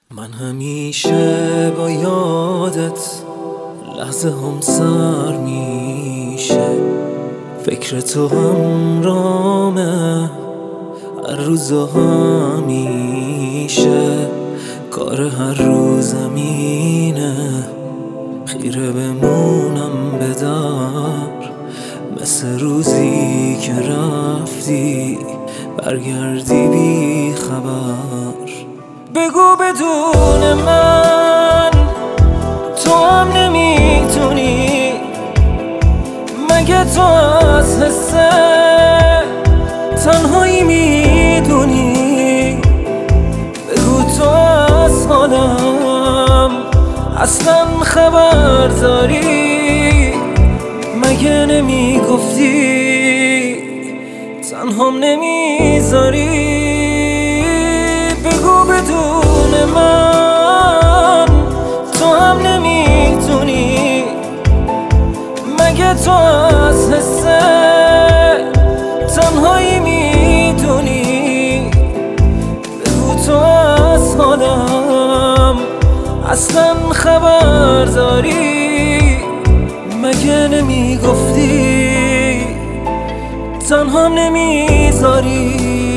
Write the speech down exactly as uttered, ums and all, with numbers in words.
من همیشه با یادت لحظه هم سر میشه، فکر تو همرامه هر روز و همیشه، کار هر روز زمینه خیره بمونم به در، مثل روزی که رفتی برگردی بی خبر. بگو بدون من تو هم نمیتونی، مگه تو از حس تنهایی میدونی؟ بگو تو از حالم اصلا خبر داری، مگه نمیگفتی تنهام نمیذاری؟ بگو بدون من تو هم نمیتونی، مگه تو از حس تنهایی میدونی؟ بگو تو از حالم اصلا خبر داری، مگه نمیگفتی تنهام نمیذاری؟